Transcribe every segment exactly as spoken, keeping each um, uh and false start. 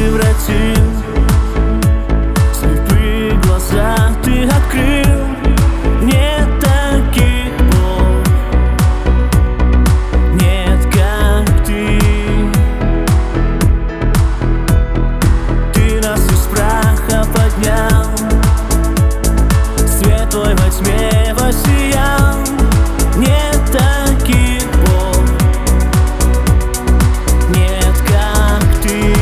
превратил. Слепые глаза ты открыл. Нет таких боль, нет как ты. Ты нас из праха поднял, свет твой во тьме воссиял. Нет таких боль, нет как ты.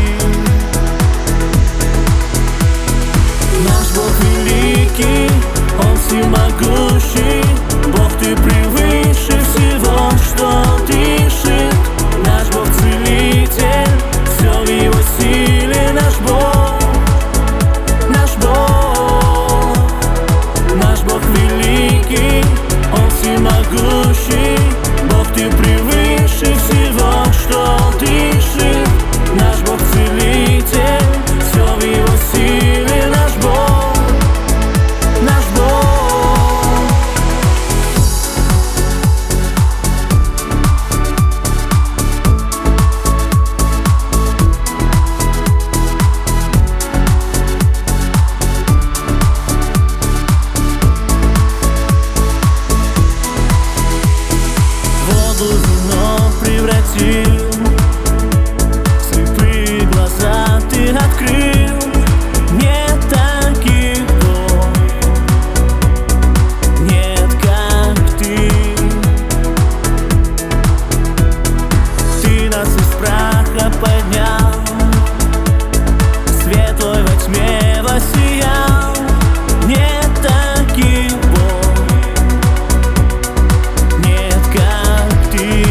Наш Бог великий, Он всемогущий. Бог, ты превыше всего, что дышит. Наш Бог целитель, все в Его силе. Наш Бог, наш Бог, наш Бог великий, Он всемогущий. Бог, ты превыше всего, что дышит. Наш Бог целитель, все в Его силе. Наш Бог, наш Бог. Воду в вино превратил. Слепые глаза ты открыл. Нет таких боль, нет как ты. Ты нас из праха поднял, свет твой во тьме воссиял. Нет таких боль, нет как ты.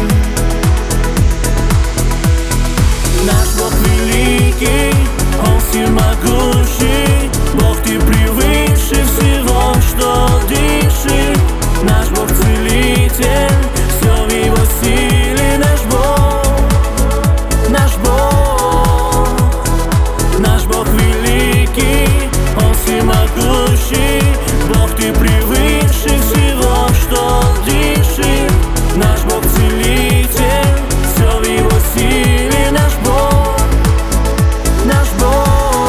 Наш Бог великий, Он всемогущий. Бог, ты превыше всего, что дышит. Наш Бог целитель, все в Его силе. Наш Бог, наш Бог, наш Бог великий, Он всемогущий. Бог, ты превыше всего, что дышит. Наш Бог целитель, все в Его силе. Наш Бог, наш Бог.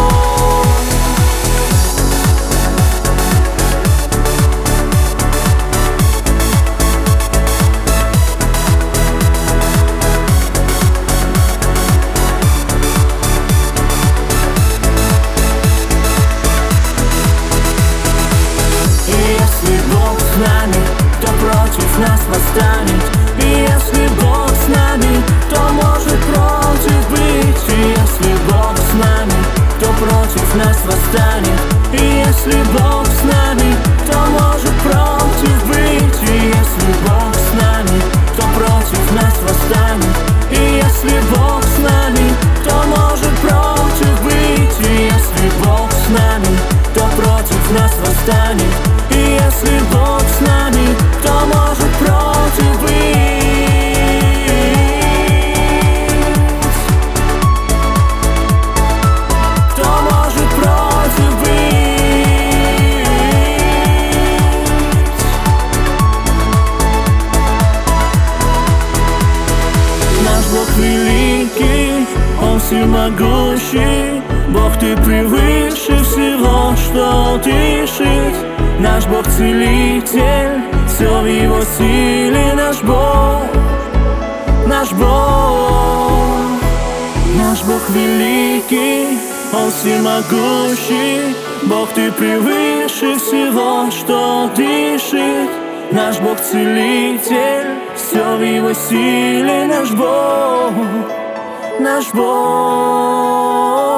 И если Бог с нами, то против нас восстанет. И если Бог с нами, то может против быть. И если Бог с нами, то против нас восстанет. И если Бог с нами, то может против быть. И если Бог с нами, то против нас восстанет. И если Бог с нами, то может против быть. И если Бог с нами, то против нас восстанет. И если Бог с нами, то может против быть. Кто может против быть? Наш Бог великий, Он всемогущий. Бог, ты превыше всего, что дышит. Наш Бог целитель, все в Его силе. Наш Бог, наш Бог, наш Бог великий, Он всемогущий. Бог, ты превыше всего, что дышит. Наш Бог целитель, все в Его силе. Наш Бог, наш Бог.